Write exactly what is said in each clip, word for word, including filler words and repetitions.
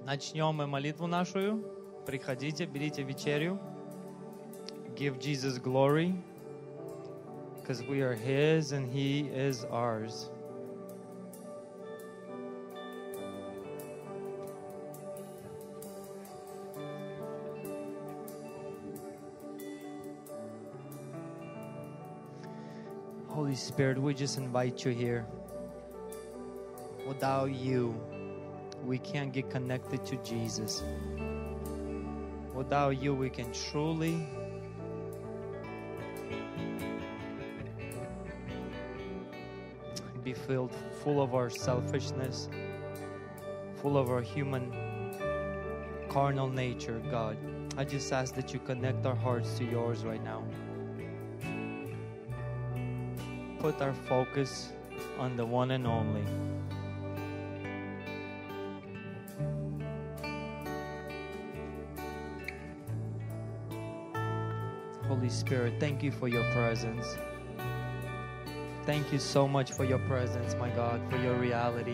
Начнем мы молитву нашу. Приходите, берите вечерю. Give Jesus glory, because we are His and He is ours. Holy Spirit, we just invite you here. Without you, we can't get connected to Jesus. Without you, we can truly be filled full of our selfishness, full of our human carnal nature, God. I just ask that you connect our hearts to yours right now. Put our focus on the one and only. Holy Spirit, thank you for your presence. Thank you so much for your presence, my God, for your reality.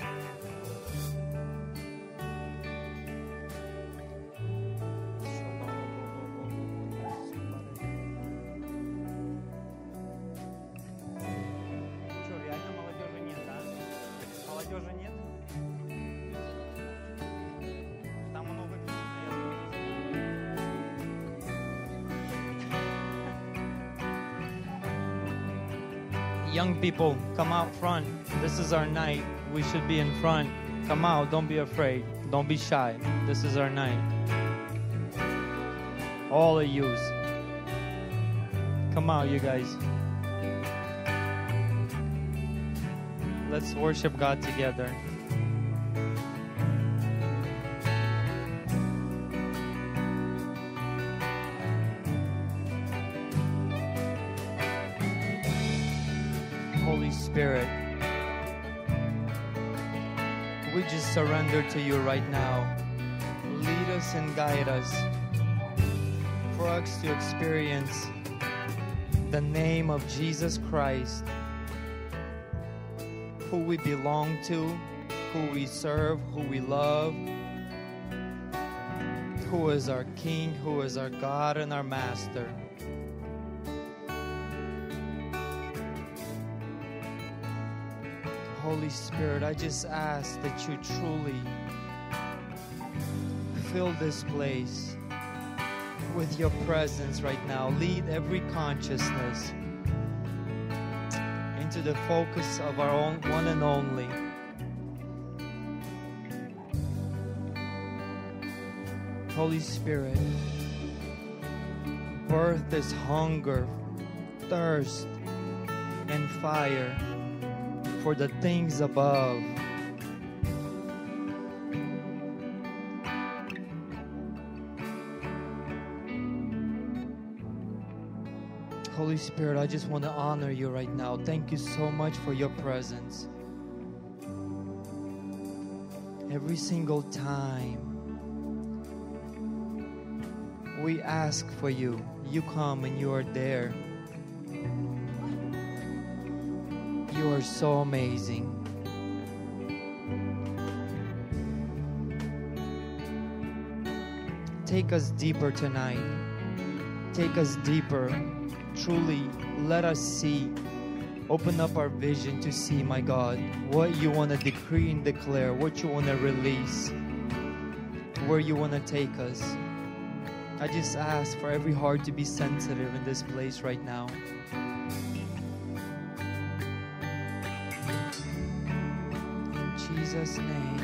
Young people, come out front. This is our night. We should be in front. Come out. Don't be afraid. Don't be shy. This is our night. All of yous. Come out, you guys. Let's worship God together. Holy Spirit, we just surrender to you right now. Lead us and guide us for us to experience the name of Jesus Christ, who we belong to, who we serve, who we love, who is our King, who is our God and our Master. Holy Spirit, I just ask that you truly fill this place with your presence right now. Lead every consciousness into the focus of our own one and only. Holy Spirit, birth this hunger, thirst, and fire for the things above. Holy Spirit, I just want to honor you right now. Thank you so much for your presence. Every single time we ask for you, you come and you are there. You are so amazing. Take us deeper tonight. Take us deeper. Truly, let us see. Open up our vision to see, my God, what you want to decree and declare, what you want to release, where you want to take us. I just ask for every heart to be sensitive in this place right now. Jesus' name.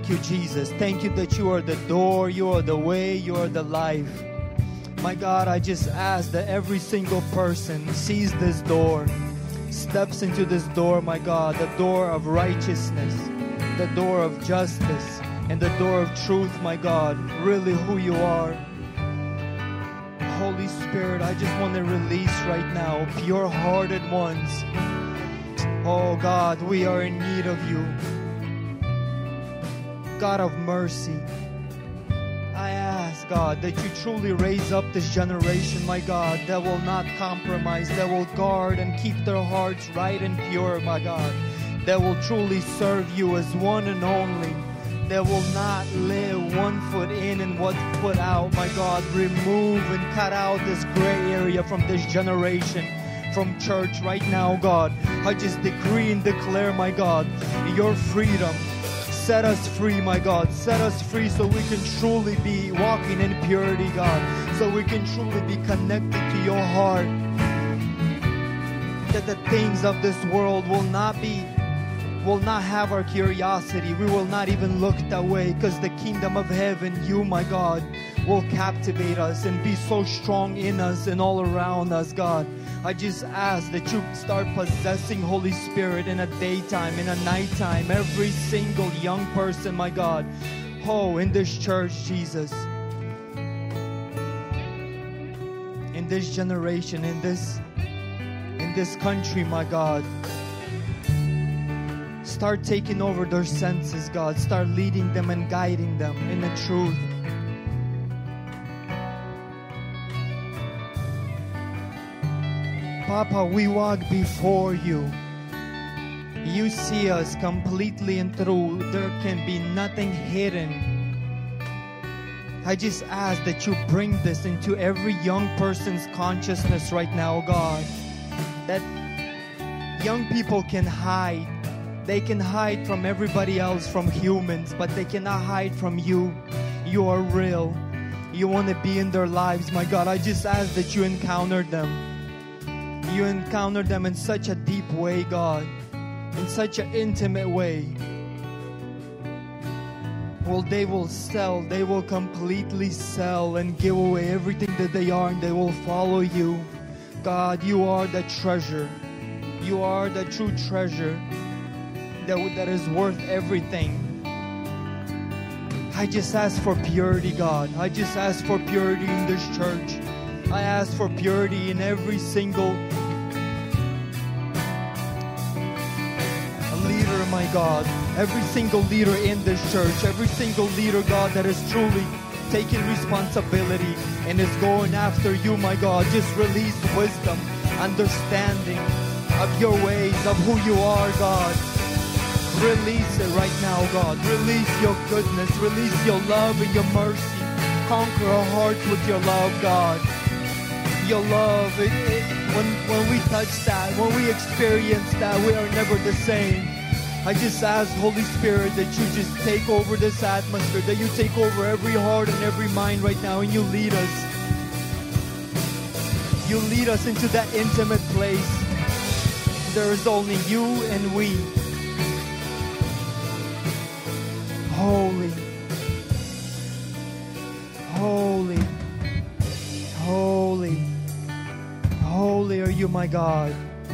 Thank you, Jesus. Thank you that you are the door, you are the way, you are the life. My God, I just ask that every single person sees this door, steps into this door, my God, the door of righteousness, the door of justice, and the door of truth, my God, really who you are. Holy Spirit, I just want to release right now pure-hearted ones. Oh God, we are in need of you. God of mercy, I ask, God, that you truly raise up this generation, my God, that will not compromise, that will guard and keep their hearts right and pure, my God, that will truly serve you as one and only, that will not live one foot in and one foot out, my God. Remove and cut out this gray area from this generation, from church right now, God. I just decree and declare, my God, your freedom. Set us free, my God. Set us free so we can truly be walking in purity, God. So we can truly be connected to your heart. That the things of this world will not be, will not have our curiosity. We will not even look that way, because the kingdom of heaven, you, my God, will captivate us and be so strong in us and all around us, God. I just ask that you start possessing Holy Spirit in a daytime, in a nighttime, every single young person, my God. Oh, in this church, Jesus. In this generation, in this, in this country, my God. Start taking over their senses, God. Start leading them and guiding them in the truth. Papa, we walk before you. You see us completely and through. There can be nothing hidden. I just ask that you bring this into every young person's consciousness right now, God. That young people can hide. They can hide from everybody else, from humans, but they cannot hide from you. You are real. You want to be in their lives, my God. I just ask that you encounter them. You encounter them in such a deep way, God. In such an intimate way. Well, they will sell. They will completely sell and give away everything that they are, and they will follow you. God, you are the treasure. You are the true treasure that, that is worth everything. I just ask for purity, God. I just ask for purity in this church. I ask for purity in every single leader, my God. Every single leader in this church. Every single leader, God, that is truly taking responsibility and is going after you, my God. Just release wisdom, understanding of your ways, of who you are, God. Release it right now, God. Release your goodness. Release your love and your mercy. Conquer our hearts with your love, God. Your love, it, it, when, when we touch that, when we experience that, we are never the same. I just ask, Holy Spirit, that you just take over this atmosphere, that you take over every heart and every mind right now, and you lead us. You lead us into that intimate place. There is only you and we. Holy, holy, holy. Holy are you, my God.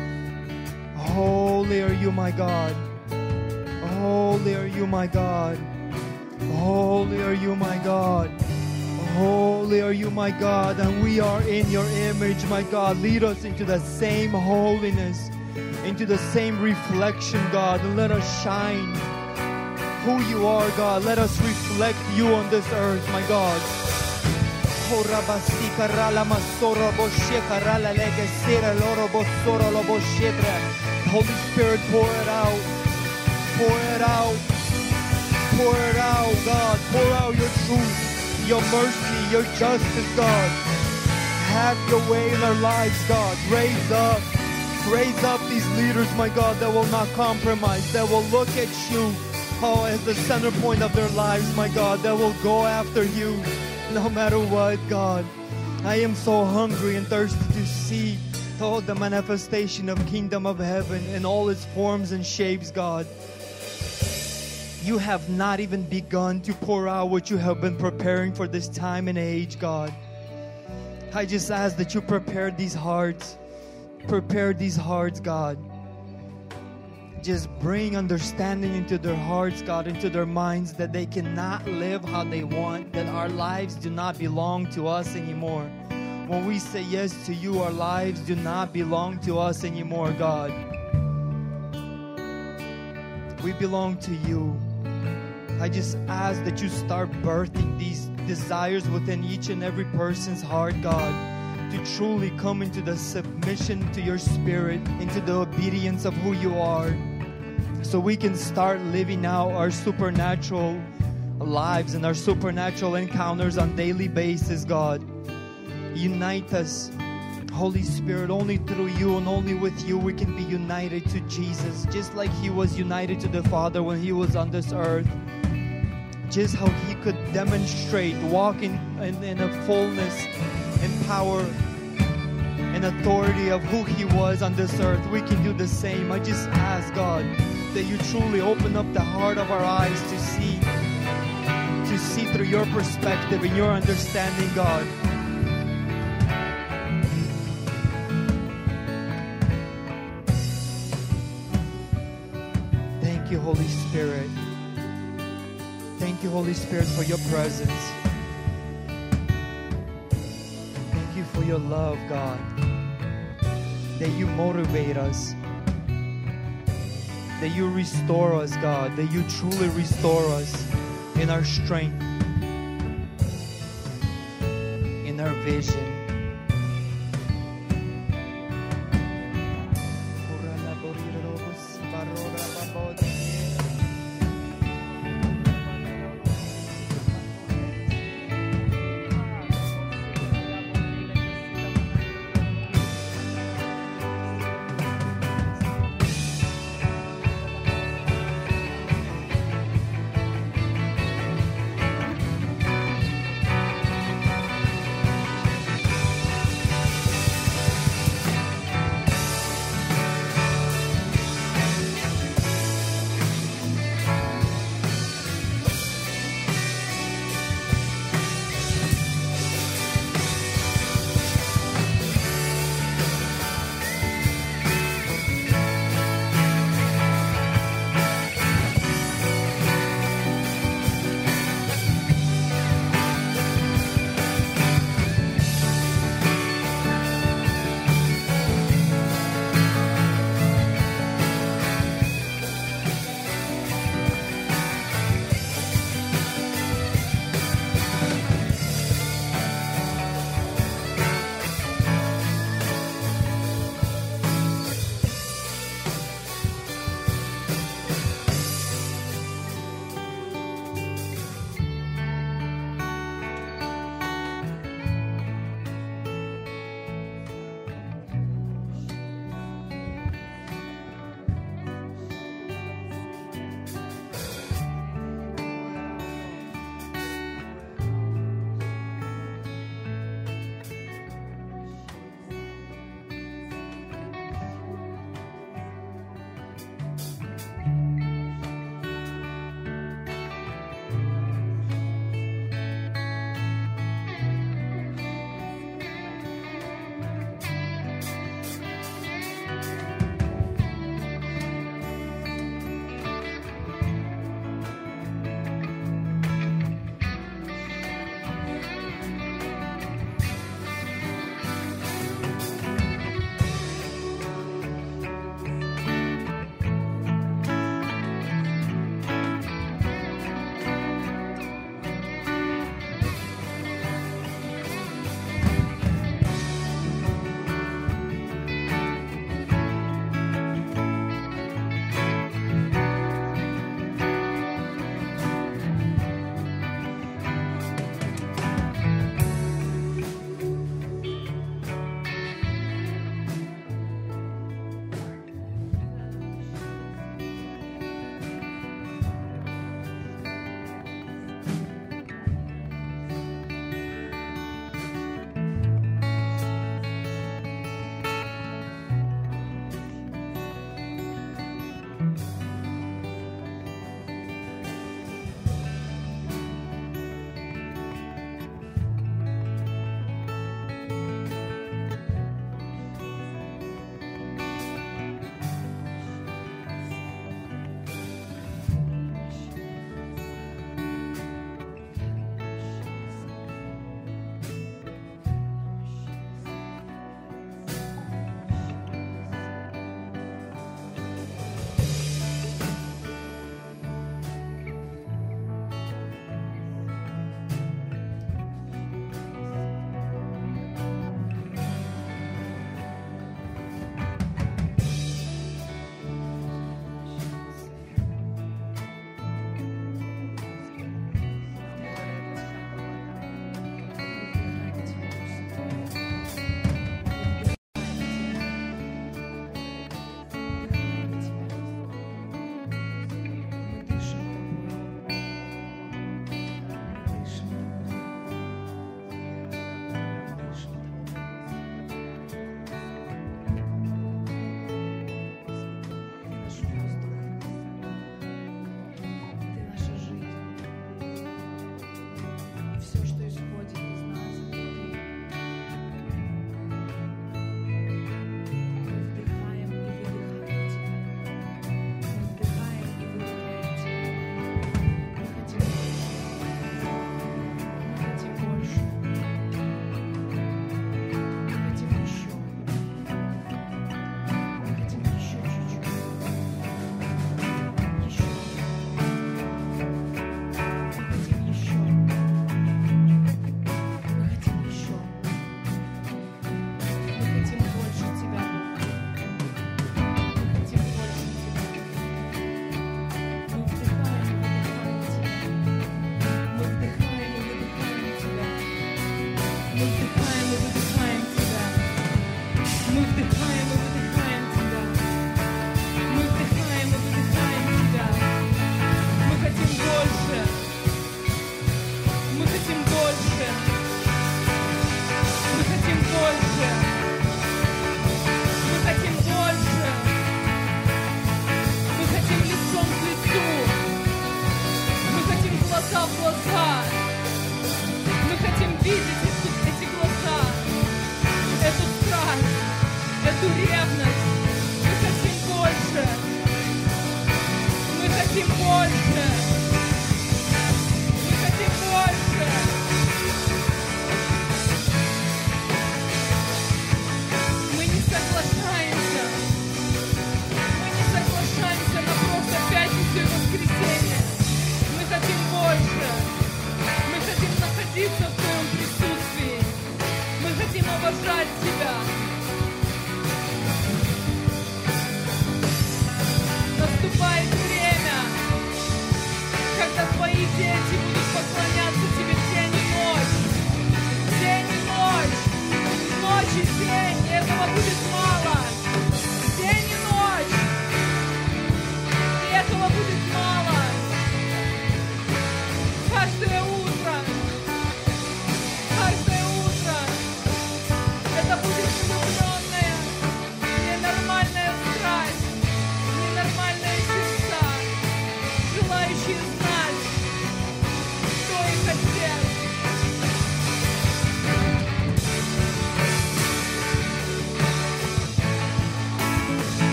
Holy are you, my God. Holy are you, my God. Holy are you, my God. Holy are you, my God. And we are in your image, my God. Lead us into the same holiness, into the same reflection, God. And let us shine who you are, God. Let us reflect you on this earth, my God. Holy Spirit, pour it out. Pour it out. Pour it out, God. Pour out your truth, your mercy, your justice, God. Have your way in our lives, God. Raise up. Raise up these leaders, my God, that will not compromise, that will look at you, oh, as the center point of their lives, my God, that will go after you. No matter what, God. I am so hungry and thirsty to see oh, the manifestation of kingdom of heaven in all its forms and shapes, God. You have not even begun to pour out what you have been preparing for this time and age, God. I just ask that you prepare these hearts. Prepare these hearts, God. Just bring understanding into their hearts, God, into their minds, that they cannot live how they want, that our lives do not belong to us anymore. When we say yes to you, our lives do not belong to us anymore, God. We belong to you. I just ask that you start birthing these desires within each and every person's heart, God, to truly come into the submission to your Spirit, into the obedience of who you are, so we can start living out our supernatural lives and our supernatural encounters on a daily basis, God. Unite us, Holy Spirit. Only through you and only with you we can be united to Jesus, just like he was united to the Father when he was on this earth. Just how he could demonstrate, walk in, in, in a fullness and power and authority of who he was on this earth, we can do the same. I just ask, God, that you truly open up the heart of our eyes to see, to see through your perspective and your understanding, God. Thank you, Holy Spirit. Thank you, Holy Spirit, for your presence. Thank you for your love, God, that you motivate us, that you restore us, God, that you truly restore us in our strength, in our vision.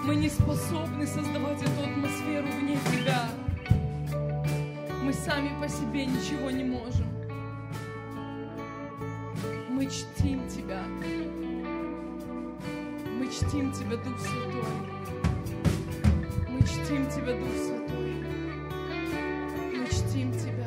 Мы не способны создавать эту атмосферу вне Тебя. Мы сами по себе ничего не можем. Мы чтим Тебя. Мы чтим Тебя, Дух Святой. Мы чтим Тебя, Дух Святой. Мы чтим Тебя.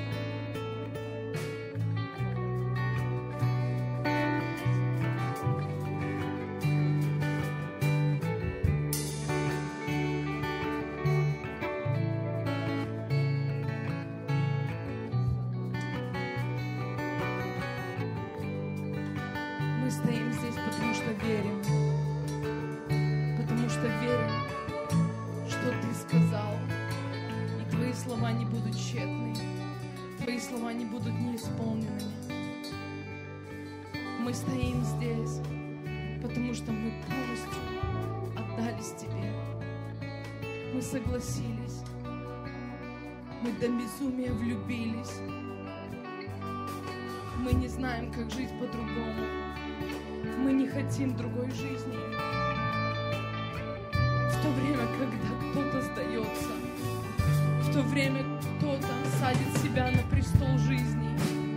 Мы стоим здесь, потому что верим. Потому что верим, что Ты сказал. И Твои слова не будут тщетны. Твои слова не будут неисполненными. Мы стоим здесь, потому что мы полностью отдались Тебе. Мы согласились. Мы до безумия влюбились. Мы не знаем, как жить по-другому. Мы не хотим другой жизни. В то время, когда кто-то сдается, в то время кто-то садит себя на престол жизни,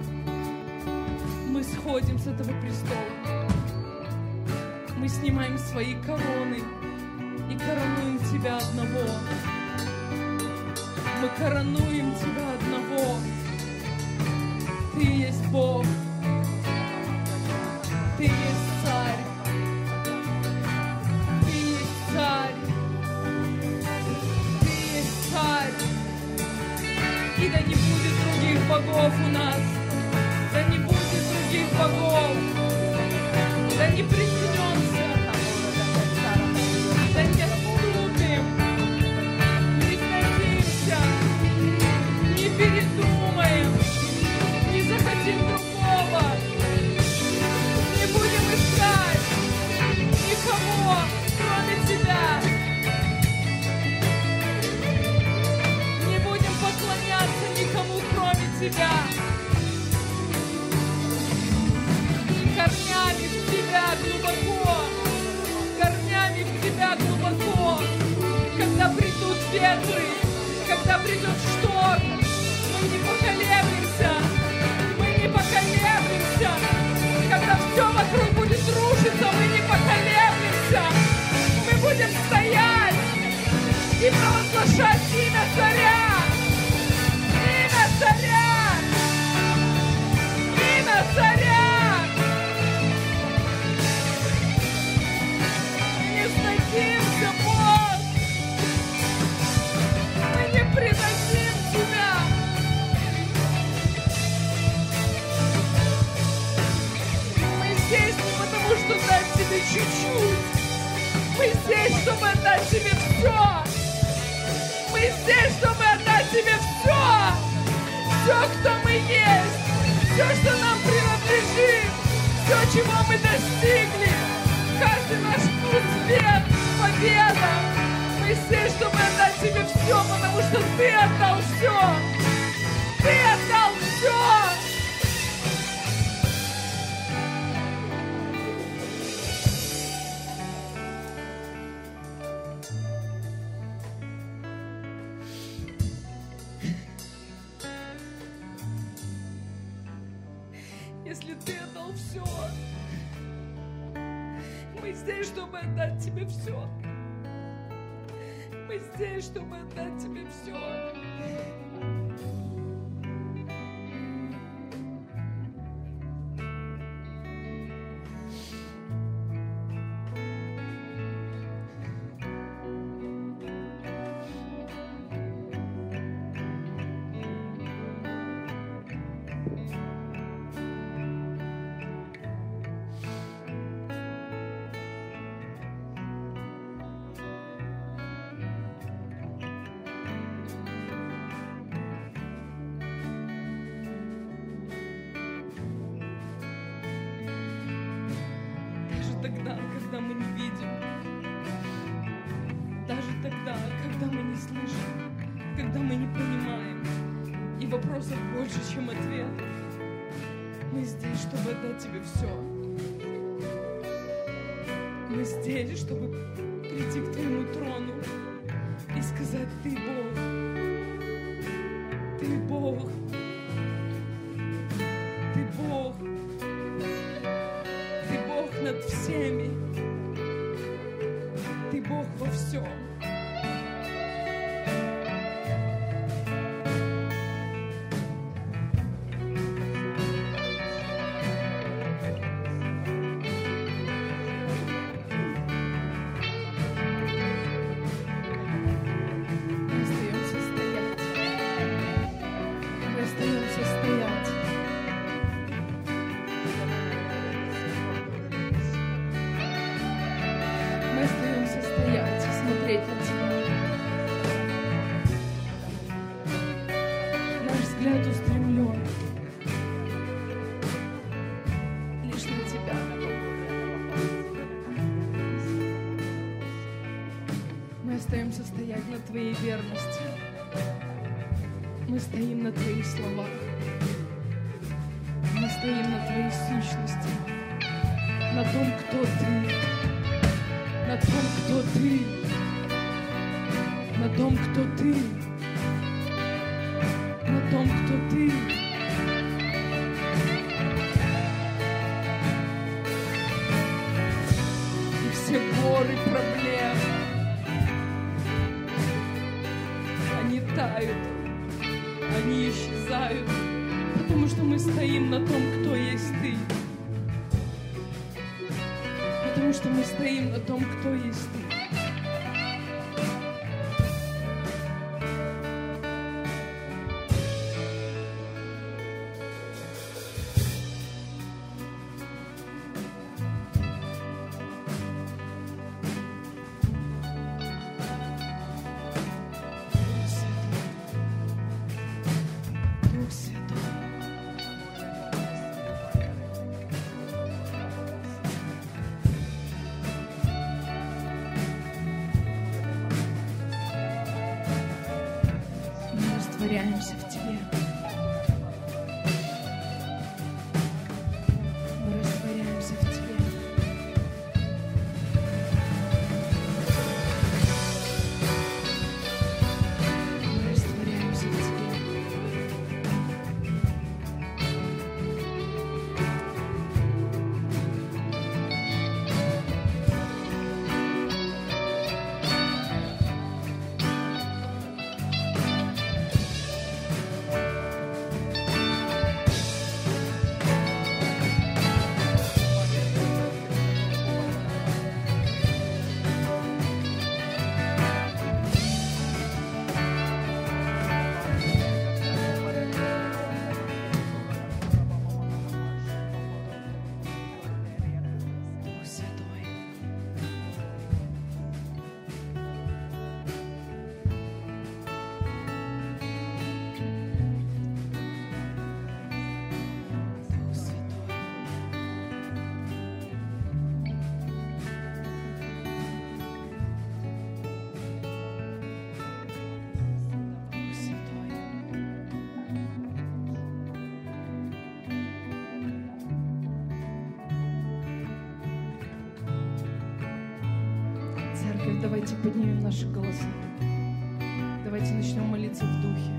мы сходим с этого престола. Мы снимаем свои короны и коронуем Тебя одного. Мы коронуем Тебя одного. Ты есть Бог. Ты есть Царь. Ты есть Царь. Ты есть Царь. И да не будет других богов у нас. Да не будет других богов. Да не приткнемся. Да не отступим. Не сдадимся. Не передумаем. Не захотим другого. Не будем искать никого, кроме Тебя. Не будем поклоняться никому, кроме Тебя. Корнями в Тебя глубоко, корнями в Тебя глубоко. Когда придут ветры, когда придет шторм, мы не поколеблемся, мы не поколеблемся. Когда все вокруг будет рушиться, мы не поколеблемся. Мы будем стоять и провозглашать имя Царя. Имя Царя. Имя Царя. Не сдадимся, Бог. Мы не предадим Тебя. Здесь не потому, что дать Тебе чуть-чуть. Мы здесь, чтобы отдать Тебе все. Мы здесь, чтобы отдать Тебе все. Все, кто мы есть. Все, что нам принадлежит. Все, чего мы достигли. Каждый наш успех, победа. Мы здесь, чтобы отдать Тебе все, потому что Ты отдал все. Ты отдал все. Если Ты отдал все, мы здесь, чтобы отдать Тебе все. Мы здесь, чтобы отдать Тебе все. Тогда, когда мы не видим, даже тогда, когда мы не слышим, когда мы не понимаем, и вопросов больше, чем ответов, мы здесь, чтобы отдать Тебе все. Мы здесь, чтобы прийти к Твоему трону и сказать: Ты Бог, Ты Бог, Ты Бог, Ты Бог над всеми, Ты Бог во всем. Остаемся стоять на Твоей верности. Мы стоим на Твоих словах. Мы стоим на Твоей сущности. На том, кто Ты. На том, кто Ты. На том, кто Ты. На том, кто Ты. И все горы проблем тают, они исчезают, потому что мы стоим на том, кто есть Ты. Потому что мы стоим на том, кто есть Ты. Растворяемся в Тебе. Мы растворяемся в Тебе. Мы растворяемся в Тебе. Давайте поднимем наши голоса. Давайте начнем молиться в духе.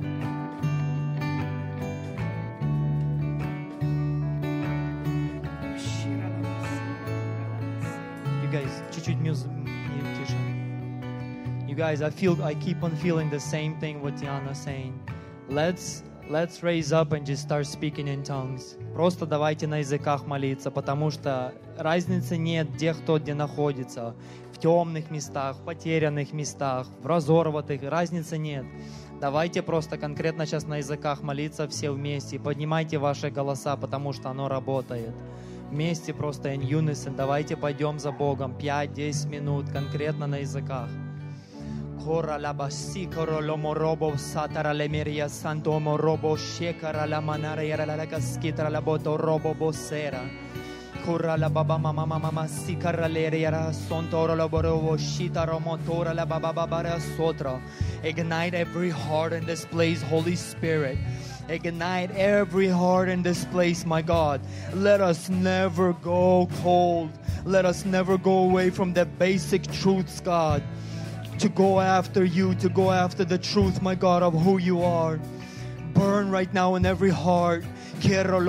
You guys, чуть-чуть музыку тише. You guys, I feel, I keep on feeling the same thing what Diana saying. Let's Let's raise up and just start speaking in tongues. Просто давайте на языках молиться, потому что разницы нет, где кто где находится. В темных местах, в потерянных местах, в разорватых, разницы нет. Давайте просто конкретно сейчас на языках молиться все вместе. Поднимайте ваши голоса, потому что оно работает. Вместе просто in unison. Давайте пойдем за Богом пять-десять минут конкретно на языках. Kora la basikoro lo morobo satara le meria santo morobo shekara la manara yara la kaskitra la boto robo bosera. Kora la baba mama mama sikara le yara sontoro la borobo shitaro motora la baba babara sotra. Ignite every heart in this place, Holy Spirit. Ignite every heart in this place, my God. Let us never go cold. Let us never go away from the basic truths, God, to go after you, to go after the truth, my God, of who you are. Burn right now in every heart. Holy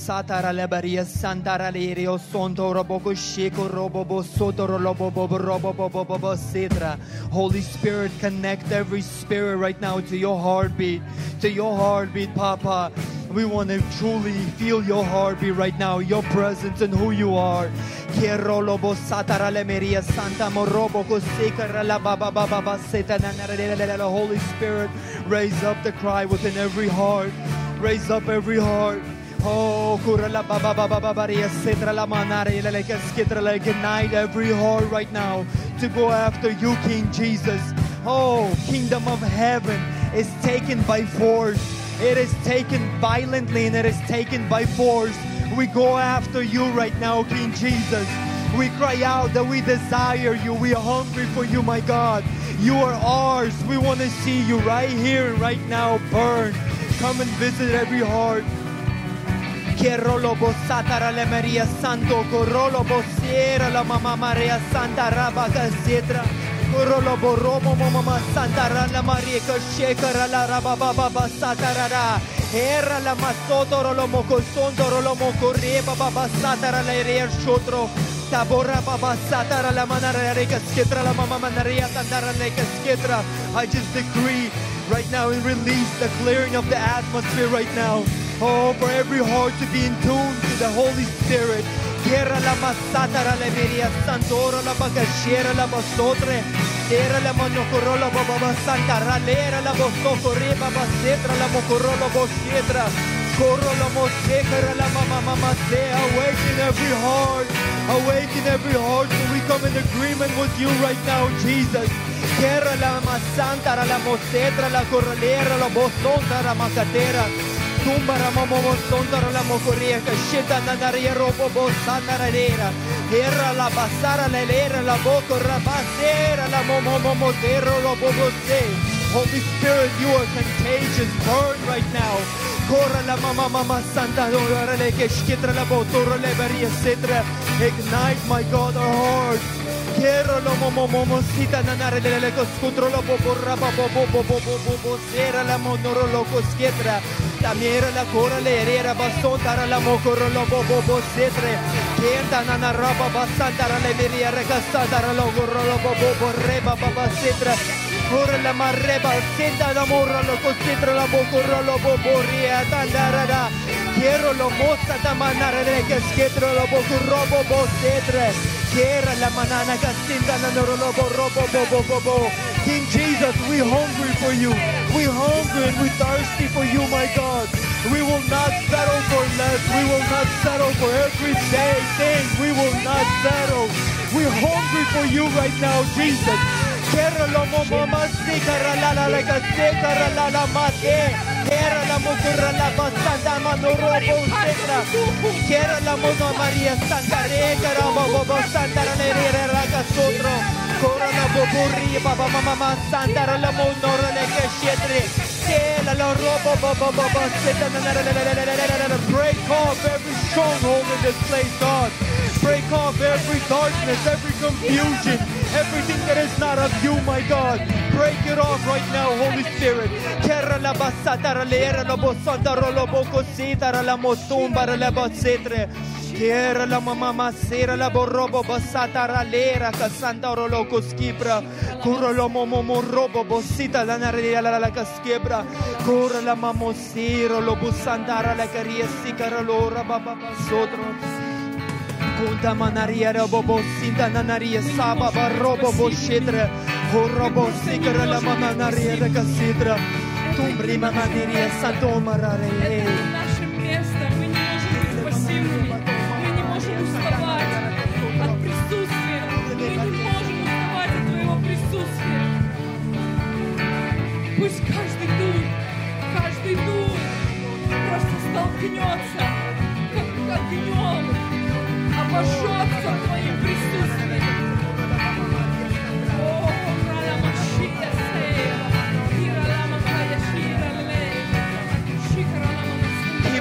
Spirit, connect every spirit right now to your heartbeat, to your heartbeat, Papa. We want to truly feel your heartbeat right now, your presence and who you are. Holy Spirit, raise up the cry within every heart. Raise up every heart. Oh, ignite every heart right now to go after you, King Jesus. Oh, kingdom of heaven is taken by force. It is taken violently and it is taken by force. We go after you right now, King Jesus. We cry out that we desire you. We are hungry for you, my God. You are ours. We want to see you right here, right now. Burn. Come and visit every heart. Kerolobo satara le Maria Santo, Corolobo Sierra la Mama Maria Santa Rabaca Zedra, Corolobo Romo Mama Santa la Maria Shekara la Rababa Satara, Era la Masoto Rolomo Cosondo Rolomo Correba Baba Satara la Rea Shotro, Tabora Baba Satara la Manara Reka Sketra la Mama Manaria Tandara Leka Sketra. I just decree right now and release the clearing of the atmosphere right now. Oh, for every heart to be in tune to the Holy Spirit. Tierra la masatara la meria santoro la bagashera la basotre. Tierra la monocorola baba santa ralera la bosoko reba basetra la mocorola bosietra. Coro la mosekara la mama mama se. Awaken every heart. Awaken every heart so we come in agreement with you right now, Jesus. Tierra la masanta la mosetra la corralera la bosonta la macatera. Tumbara momo sondara la mocoria casheta nanaria robo bosanarera. Era la basara la lera la boco rabasera la momo momo zero robo bose. Holy Spirit, you are contagious. Burn right now. Corra la mama mama santa dora le que skitra la botora le varia cetra. Ignite, my God, our hearts. Quiero lo momo momo sita nanare le le coscutro lo bobo raba bobo bobo bobo sera la monoro lo cosquetra. Tamiera la cora le herera basontara la mocoro lo bobo bobo setre. Kenta nana raba basantara le meria recastara lo gorro lo bobo bobo reba baba setra. Ora la marreba senta la morra lo cosquetra la bocoro lo bobo ria tandara. Quiero lo mosta tamanare le casquetra lo bocoro bobo setre. Quiero la manana castinda la noro lo bobo bobo bobo. King Jesus, we hungry for you. We hungry and we thirsty for you, my God. We will not settle for less. We will not settle for everyday things. We will not settle. We're hungry for you right now, Jesus. Quiero lo momo sikara la la la sikara la la mate. Quiero la mocura la basanta manoro bosetra. Quiero la mono Maria Santa Recara bobo Santa Rera Racasotro. Cora la boburri baba mama Santa la monoro le cascetre. Quiero la robo bobo bobo seta. Break off every stronghold in this place, God. Break off every darkness, every confusion, everything that is not of you, my God. Break it off right now, Holy Spirit. Kerra la basata lera la bosanta rolo boko sita la mosumba la basetre. Kerra la mama masera la borrobo basata lera casanta rolo coskibra. Cura la momo robo bosita la naria la la caskebra. Cura la mamosiro lo busandara la caria sicara lora baba sotro. Kunta manaria robo sinta nanaria saba robo boshedra robo sikara la manaria de casidra tumbri manaria santo marare. Наше место, мы не можем быть пассивными, мы не можем уставать от присутствия, мы не можем уставать от твоего присутствия. Пусть каждый дух, каждый дух просто столкнется, как огнем. Обожжется твоим присутствием. О, Ралама Шия Сея, Иралама Кая Шира Лей, Шикаралама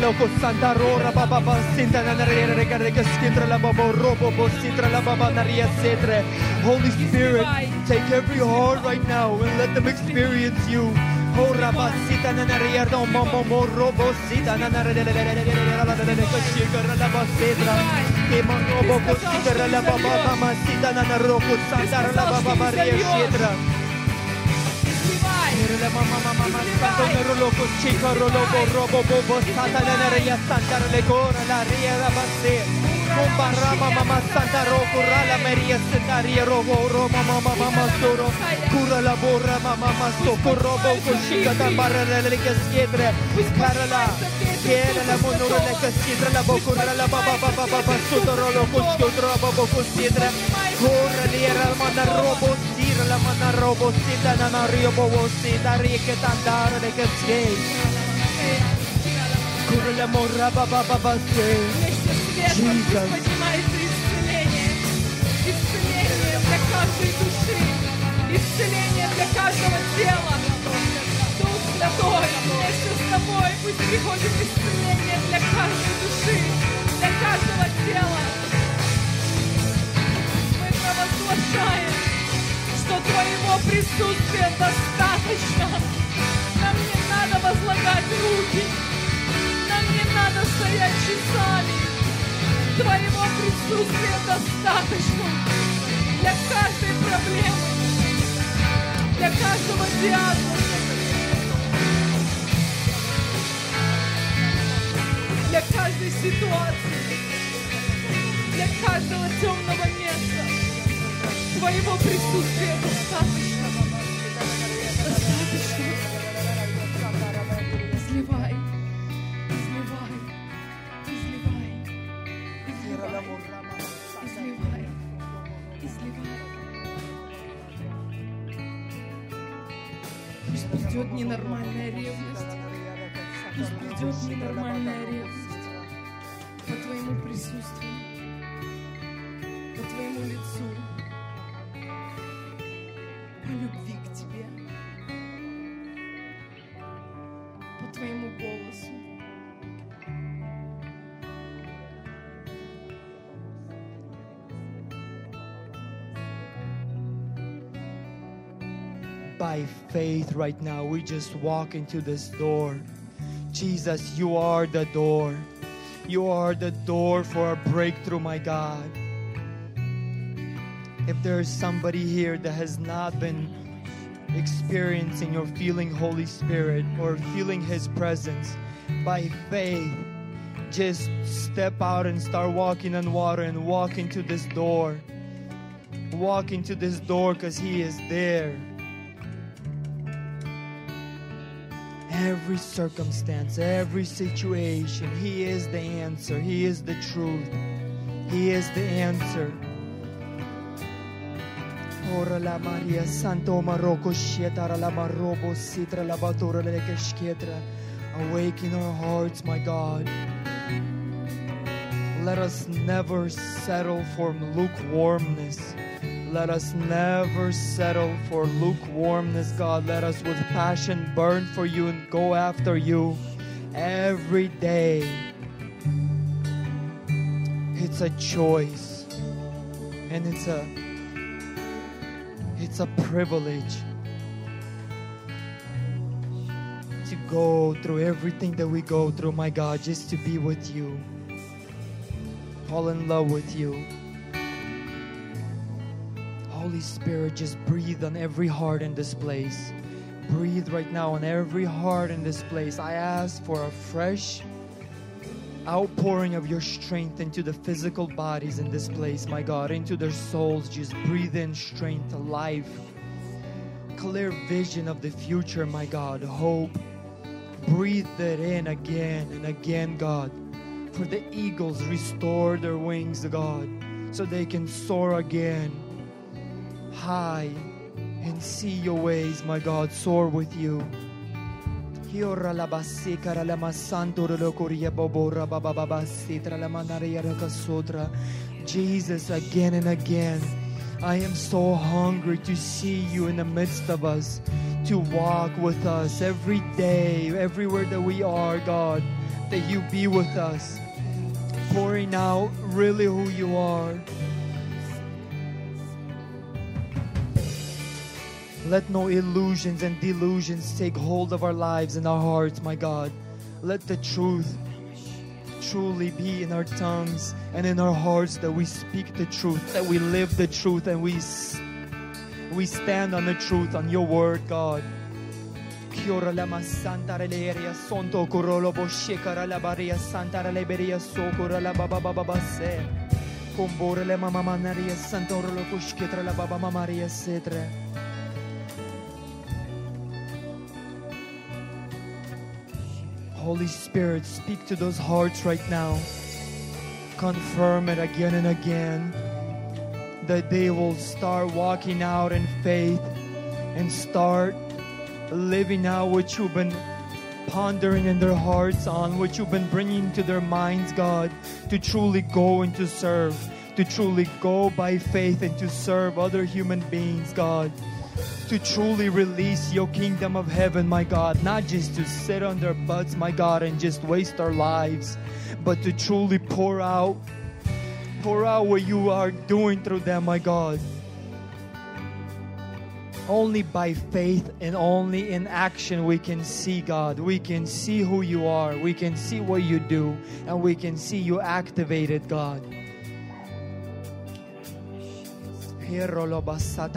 loco Santa Rora Baba Sinta Nanare Regarega Skindra La Baba Robo Bositra La Baba Naria Setre. Holy Spirit, take every heart right now and let them experience you. Oh Rabba Sita Nanaria Dom Momo Robo Sita Nanare Kashika La Basedra. Kema Robo Bositra La Baba Mama Sita Nanaroko Santa La Baba Maria Shetra. La mama mama santo nero loco chica rolobo robo bobo santa la ria santa le cora la ria la basse con barrama mama santa roko la maria santa ria robo roma mama mama soro cura la borra mama mama soko robo con chica da barra le caschietre carala chiede la monora le caschietre la bocca la baba baba baba sotto loco sotto robo con chiedre corre lì la manna robo tira la manna robo sita na rio bobo sita rie tandare le caschie corre la morra baba baba se Jesus поднимается исцеление, исцеление для каждой души, исцеление для каждого тела. Дух Святой, вместе с тобой пусть приходит исцеление для каждой души, для каждого тела. Мы провозглашаем, что Твоего присутствия достаточно. Нам не надо возлагать руки, нам не надо стоять часами. Твоего присутствия достаточно для каждой проблемы, для каждого диагноза, для каждой ситуации, для каждого темного места. Твоего присутствия достаточно. Достаточно. Изливай, изливай, изливай. Изливай, изливай. Пусть придет ненормальная ревность. Пусть придет ненормальная ревность по Твоему присутствию, по Твоему лицу, по любви к Тебе, по Твоему голосу. By faith right now, we just walk into this door. Jesus, you are the door. You are the door for a breakthrough, my God. If there is somebody here that has not been experiencing or feeling Holy Spirit or feeling His presence, by faith, just step out and start walking on water and walk into this door. Walk into this door because He is there. Every circumstance, every situation, He is the answer. He is the truth. He is the answer. Ora la Maria Santo Marocco Shetara la Marobo Sitra la Batora le Keshketra. Awaken our hearts, my God. Let us never settle for lukewarmness. Let us never settle for lukewarmness, God. Let us with passion burn for you and go after you every day. It's a choice. And it's a it's a privilege to go through everything that we go through, my God, just to be with you. Fall in love with you. Holy Spirit, just breathe on every heart in this place. Breathe right now on every heart in this place. I ask for a fresh outpouring of your strength into the physical bodies in this place, my God, into their souls. Just breathe in strength, life, clear vision of the future, my God, hope. Breathe that in again and again, God. For the eagles restore their wings, God, so they can soar again high and see your ways, my God, soar with you. Jesus, again and again, I am so hungry to see you in the midst of us, to walk with us every day, everywhere that we are, God. that you be with us, pouring out really who you are. Let no illusions and delusions take hold of our lives and our hearts, my God. Let the truth truly be in our tongues and in our hearts, that we speak the truth, that we live the truth, and we, we stand on the truth, on your word, God. Holy Spirit, speak to those hearts right now. Confirm it again and again, that they will start walking out in faith and start living out what you've been pondering in their hearts on, what you've been bringing to their minds, God, to truly go and to serve, to truly go by faith and to serve other human beings, God. To truly release your kingdom of heaven, my God, not just to sit on their butts, my God, and just waste our lives, but to truly pour out, pour out what you are doing through them, my God. Only by faith and only in action we can see, God. We can see who you are. We can see what you do, and we can see you activated, God. It doesn't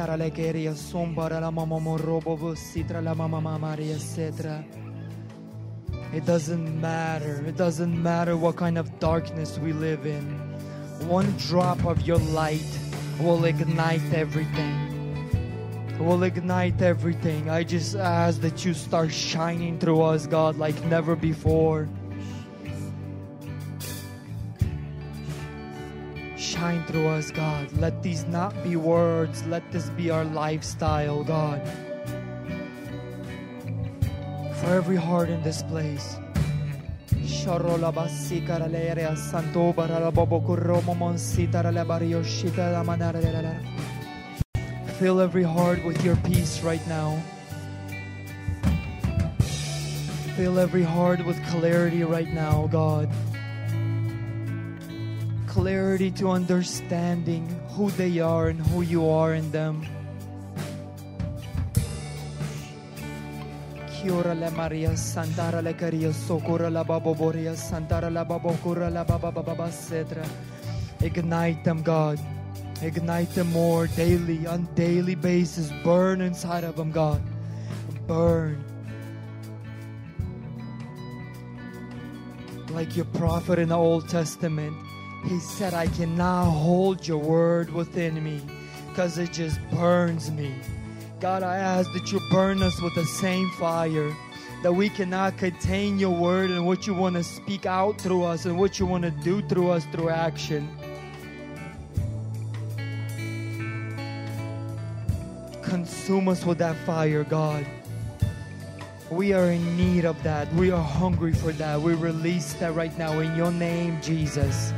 matter. It doesn't matter what kind of darkness we live in. One drop of your light will ignite everything. Will ignite everything. I just ask that you start shining through us, God, like never before. Shine through us, God. Let these not be words. Let this be our lifestyle, God. For every heart in this place. Fill every heart with your peace right now. Fill every heart with clarity right now, God. Clarity to understanding who they are and who you are in them. Kiora le Maria Santara le Caria Socora la Baboboria Santara la Babocura la Baba Baba Cetra. Ignite them, God. Ignite them more daily, on daily basis. Burn inside of them, God. Burn. Like your prophet in the Old Testament. He said, I cannot hold your word within me because it just burns me. God, I ask that you burn us with the same fire, that we cannot contain your word and what you want to speak out through us and what you want to do through us through action. Consume us with that fire, God. We are in need of that. We are hungry for that. We release that right now in your name, Jesus.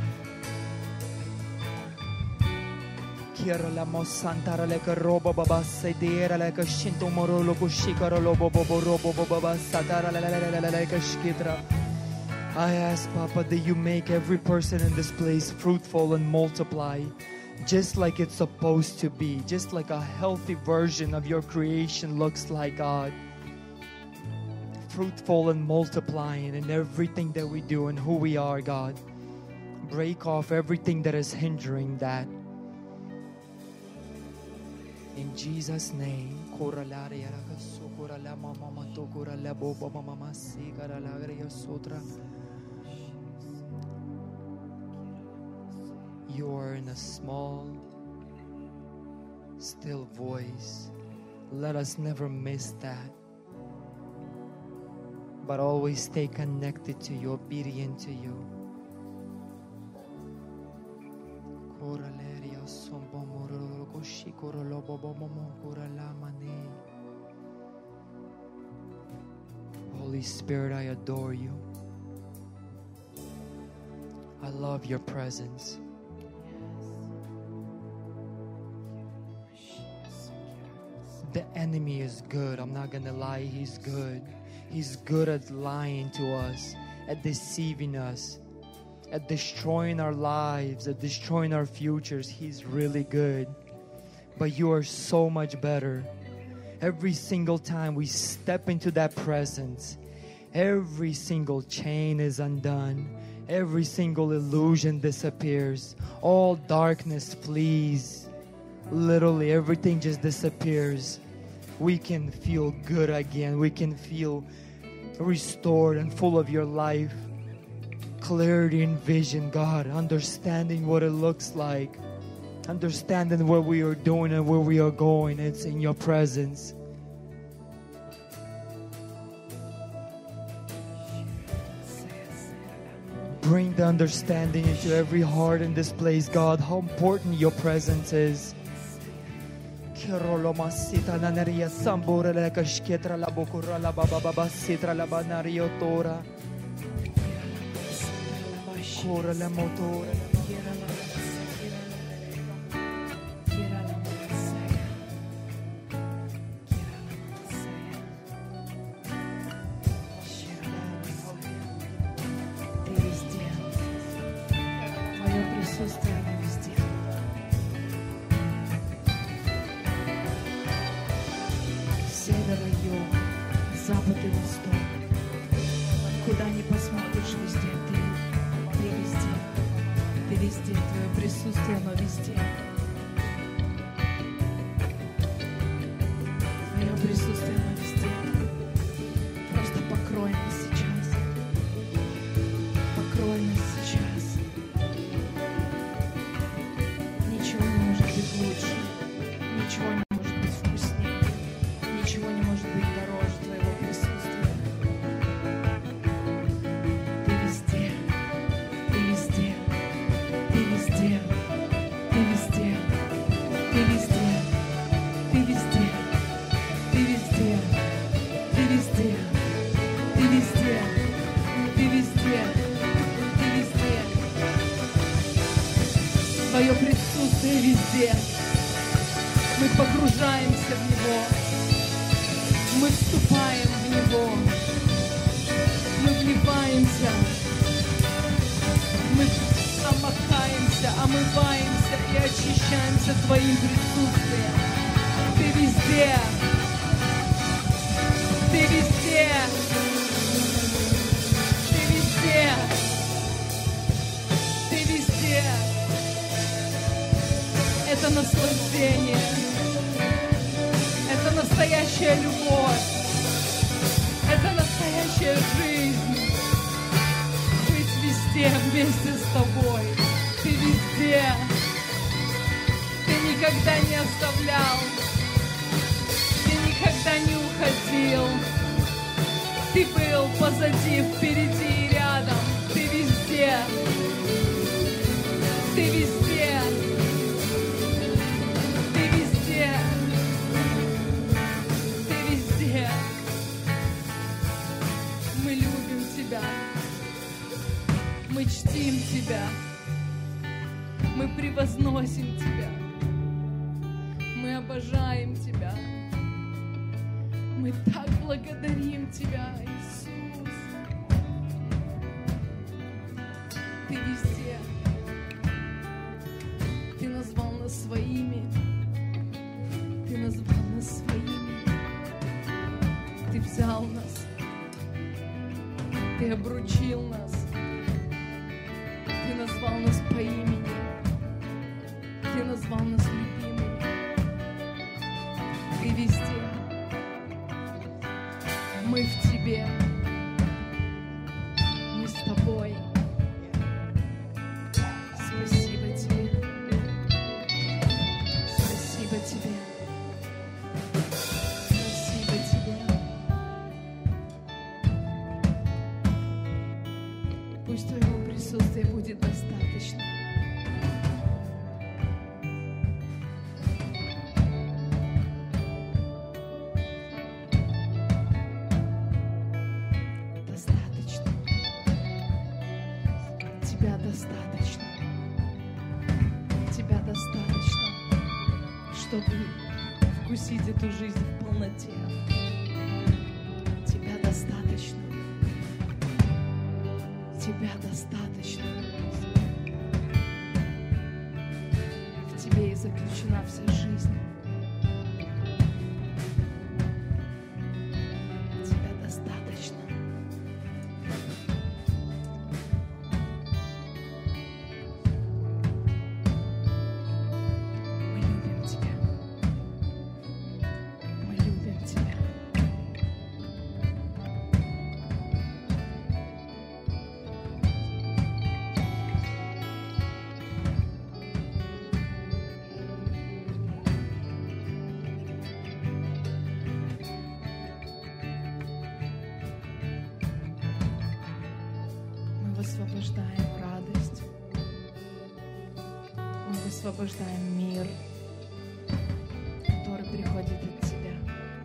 I ask, Papa, that you make every person in this place fruitful and multiply, just like it's supposed to be, just like a healthy version of your creation looks like, God. Fruitful and multiplying in everything that we do and who we are, God. Break off everything that is hindering that. In Jesus' name. You are in a small, still voice. Let us never miss that. But always stay connected to you, obedient to you. Holy Spirit, I adore you. I love your presence. The enemy is good. I'm not gonna lie, he's good. He's good at lying to us. at deceiving us, at destroying our lives, at destroying our futures. He's really good. But you are so much better. Every single time we step into that presence, every single chain is undone. Every single illusion disappears. All darkness flees. Literally, everything just disappears. We can feel good again. We can feel restored and full of your life. Clarity and vision, God. Understanding what it looks like. Understanding what we are doing and where we are going. It's in your presence. Bring the understanding into every heart in this place, God, how important your presence is. Запад и восток, куда ни посмотришь, везде ты, ты везде, ты везде, твое присутствие, оно везде. Твое присутствие, оно везде. Просто покрой нас сейчас, покрой нас сейчас. Ничего не может быть лучше, ничего не может быть вкуснее, ничего не может быть дороже твоего присутствия. Ты везде, ты везде, ты везде, ты везде, ты везде, ты везде, ты везде, ты везде, ты везде, ты везде, ты везде. Твое присутствие везде. Мы погружаемся в Него. Мы вступаем в Него, мы вливаемся, мы омокаемся, омываемся и очищаемся Твоим присутствием. Ты везде, Ты везде, Ты везде, Ты везде. Это наслаждение. Это настоящая любовь. Это настоящая жизнь. Быть везде вместе с Тобой. Ты везде. Ты никогда не оставлял. Ты никогда не уходил. Ты был позади, впереди и рядом. Ты везде. Ты везде. Мы любим Тебя, мы чтим Тебя, мы превозносим Тебя, мы обожаем Тебя, мы так благодарим Тебя, Иисус. Ты везде, Ты назвал нас своими, Ты назвал нас своими, Ты взял нас. Ты обручил нас, Ты назвал нас по имени, Ты назвал нас любимыми. Ты везде, мы в Тебе, мы с Тобой. Спасибо Тебе, спасибо Тебе. Пусть Твоего присутствия будет достаточно. Достаточно. Тебя достаточно. Тебя достаточно, чтобы вкусить эту жизнь в полноте. Тебя достаточно. Тебя достаточно. В Тебе и заключена вся жизнь. Тебя достаточно. Мы любим Тебя. Мы любим Тебя. Высвобождаем радость, мы высвобождаем мир, который приходит от Тебя.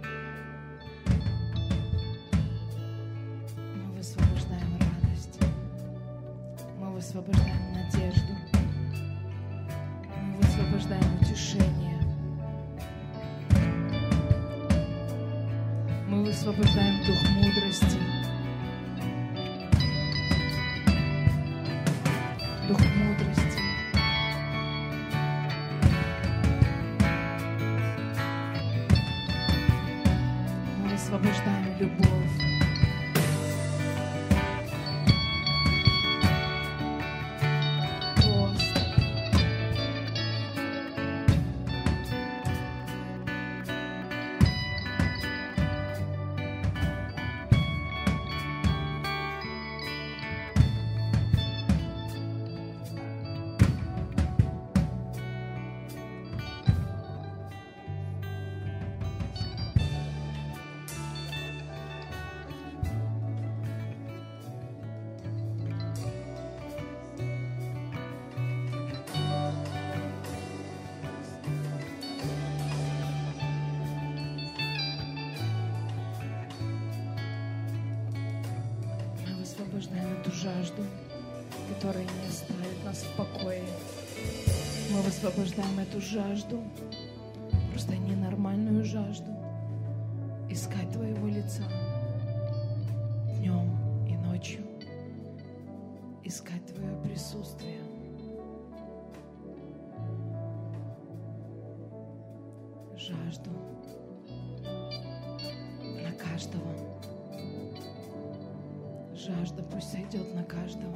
Мы высвобождаем радость, мы высвобождаем надежду, мы высвобождаем утешение, мы высвобождаем дух мудрости, дух мудрости. Мы высвобождаем любовь. Рост. Высвобождаем эту жажду, которая не оставит нас в покое. Мы высвобождаем эту жажду, просто ненормальную жажду, искать Твоего лица днем и ночью, искать Твое присутствие. Жажду на каждого. Жажда пусть сойдет на каждого.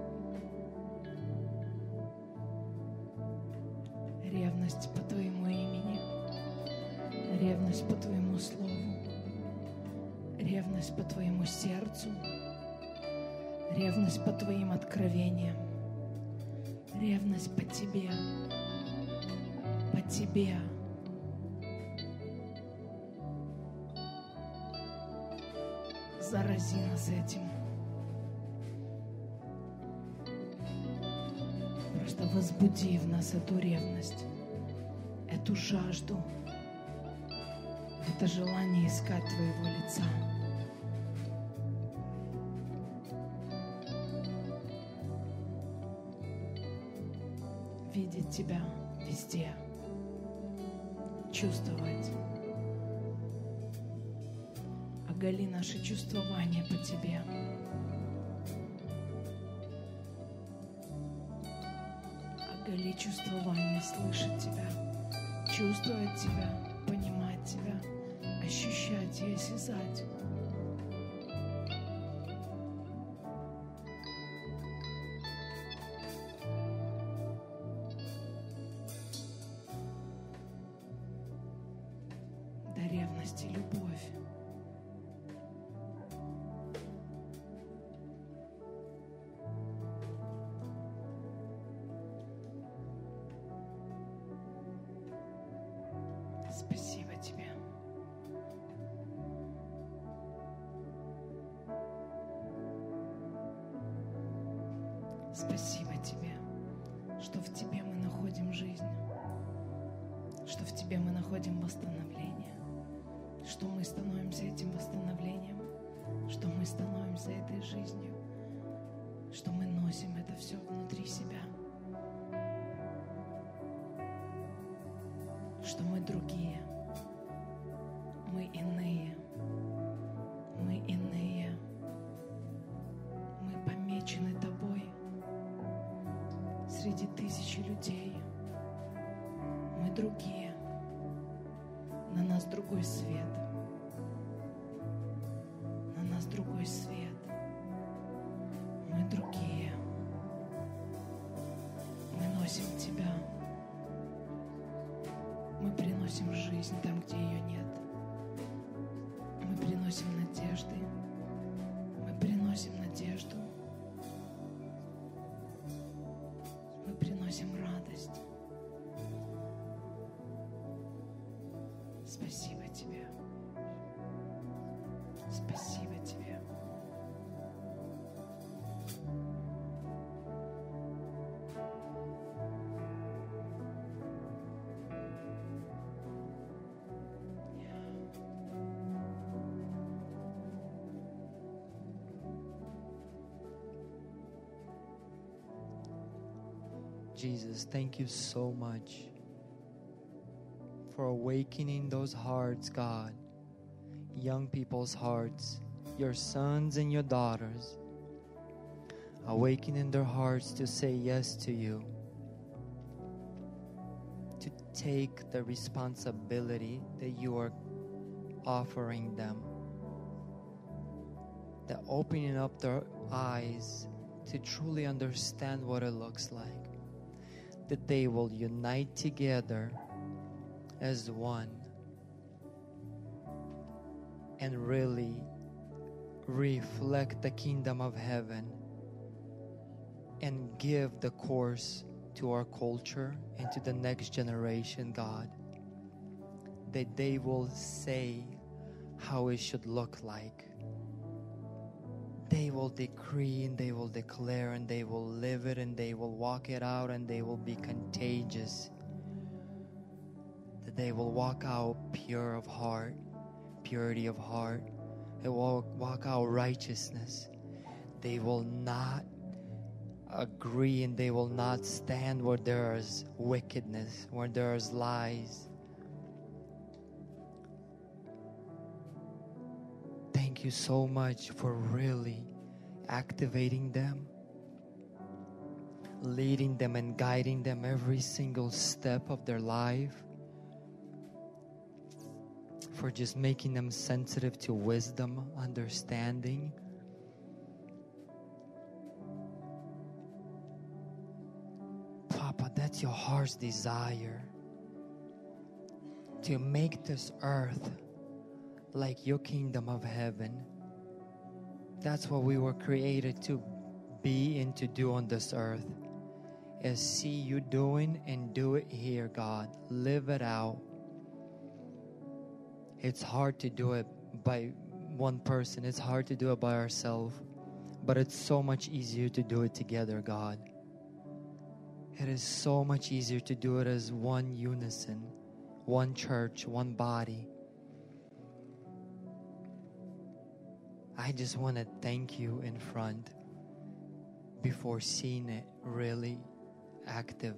Ревность по Твоему имени, ревность по Твоему слову, ревность по Твоему сердцу, ревность по Твоим откровениям, ревность по Тебе, по Тебе. Зарази нас этим. Просто возбуди в нас эту ревность, эту жажду, это желание искать Твоего лица. Видеть Тебя везде, чувствовать. Оголи наши чувствования по Тебе. Оголи чувствование, слышать Тебя, чувствовать Тебя, понимать Тебя, ощущать и осязать. До ревности любовь. Спасибо Тебе. Спасибо Тебе, что в Тебе мы находим жизнь, что в Тебе мы находим восстановление, что мы становимся этим восстановлением, что мы становимся этой жизнью, что мы носим это все внутри себя, что мы другие, мы иные, мы иные, мы помечены тысячи людей. Мы другие. На нас другой свет. На нас другой свет. Мы другие. Мы носим Тебя. Мы приносим жизнь там, где ее нет. Мы приносим надежды. Мы приносим надежду. Мы приносим радость. Спасибо Тебе. Спасибо Тебе. Jesus, thank you so much for awakening those hearts, God, young people's hearts, your sons and your daughters, awakening their hearts to say yes to you, to take the responsibility that you are offering them, that opening up their eyes to truly understand what it looks like, that they will unite together as one and really reflect the kingdom of heaven and give the course to our culture and to the next generation, God, that they will say how it should look like. They will decree and they will declare and they will live it and they will walk it out and they will be contagious. That they will walk out pure of heart, purity of heart. They will walk out righteousness. They will not agree and they will not stand where there is wickedness, where there is lies. Thank you so much for really activating them, leading them and guiding them every single step of their life, for just making them sensitive to wisdom, understanding. Papa, that's your heart's desire, to make this earth like your kingdom of heaven. That's what we were created to be and to do on this earth, is see you doing and do it here, God. Live it out. It's hard to do it by one person. It's hard to do it by ourselves, but it's so much easier to do it together, God. It is so much easier to do it as one unison, one church, one body. I just want to thank you in front before seeing it really active.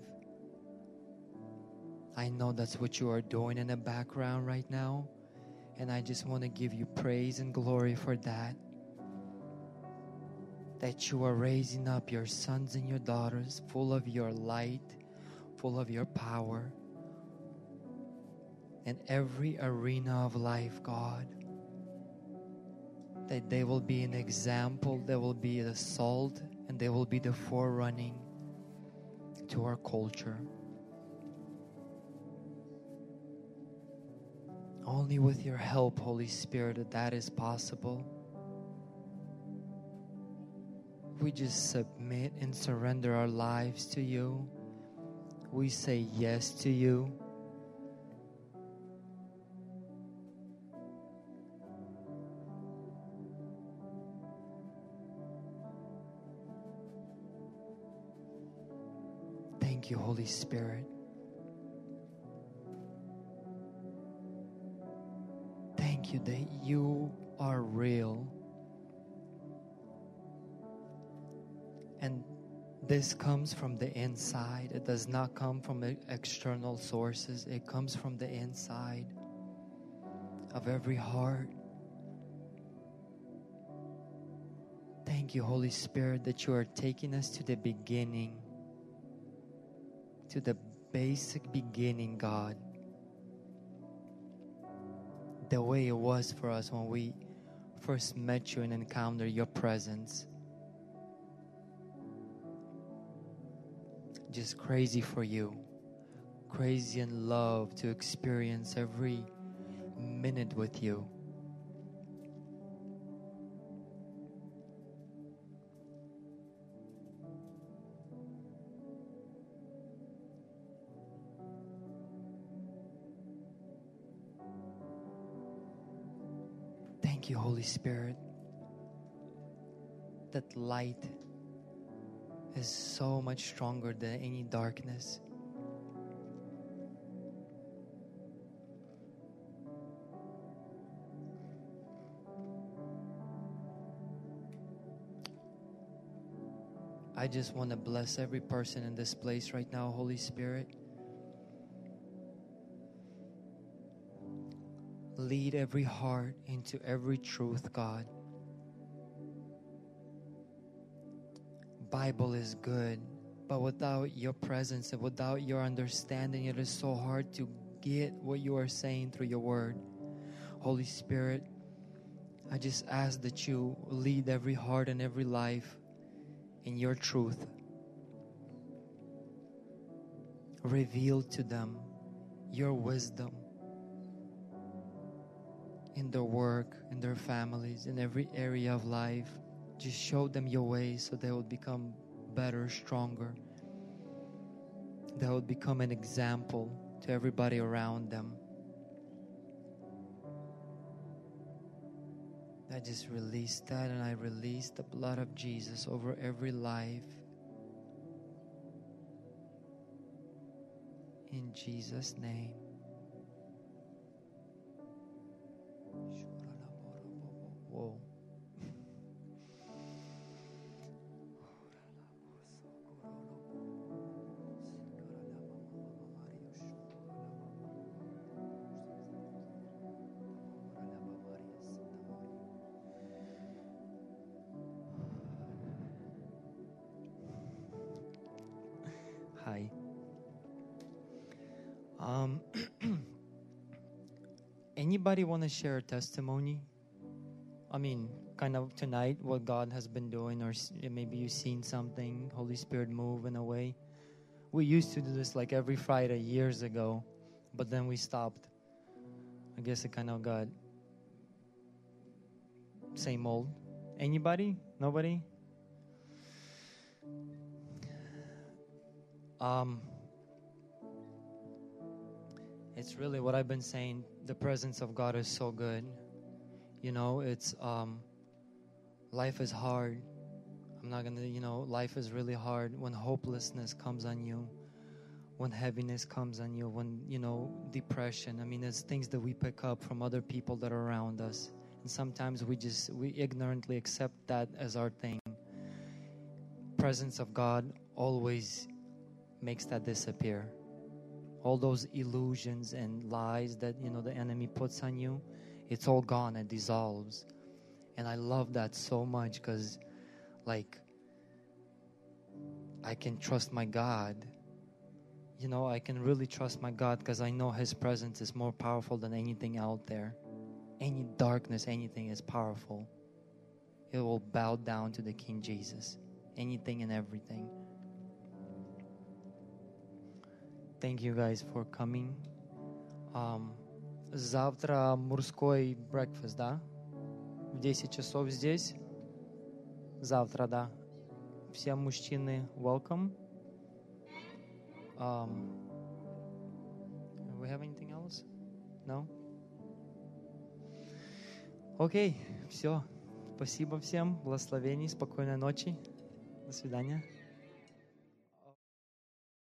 I know that's what you are doing in the background right now, and I just want to give you praise and glory for that. That you are raising up your sons and your daughters full of your light, full of your power, in every arena of life, God. That they will be an example, they will be the salt, and they will be the forerunning to our culture. Only with your help, Holy Spirit, that that is possible. We just submit and surrender our lives to you. We say yes to you. Thank you, Holy Spirit. Thank you that you are real. And this comes from the inside. It does not come from external sources. It comes from the inside of every heart. Thank you, Holy Spirit, that you are taking us to the beginning to the basic beginning, God. The way it was for us when we first met you and encountered your presence. Just crazy for you. Crazy in love to experience every minute with you. Thank you, Holy Spirit. That light is so much stronger than any darkness. I just want to bless every person in this place right now, Holy Spirit. Lead every heart into every truth, God. Bible is good, but without your presence and without your understanding, it is so hard to get what you are saying through your word. Holy Spirit, I just ask that you lead every heart and every life in your truth. Reveal to them your wisdom in their work, in their families, in every area of life. Just show them your ways so they will become better, stronger. They will become an example to everybody around them. I just release that, and I release the blood of Jesus over every life. In Jesus' name. Whoa. Hi. Um, anybody want to share a testimony? I mean, kind of tonight, what God has been doing, or maybe you've seen something, Holy Spirit move in a way. We used to do this like every Friday years ago, but then we stopped. I guess it kind of got same old. Anybody? Nobody? Um, it's really what I've been saying. The presence of God is so good. You know, it's, um, life is hard. I'm not gonna, you know, life is really hard when hopelessness comes on you, when heaviness comes on you, when, you know, depression. I mean, there's things that we pick up from other people that are around us. And sometimes we just, we ignorantly accept that as our thing. Presence of God always makes that disappear. All those illusions and lies that, you know, the enemy puts on you, it's all gone. It dissolves. And I love that so much because, like, I can trust my God. You know, I can really trust my God because I know His presence is more powerful than anything out there. Any darkness, anything is powerful. It will bow down to the King Jesus. Anything and everything. Thank you guys for coming. Um, завтра мужской breakfast, да? В десять часов здесь. Завтра, да. Все мужчины welcome. Um, we have anything else? No? Окей, все. Спасибо всем. Благословений, спокойной ночи. До свидания.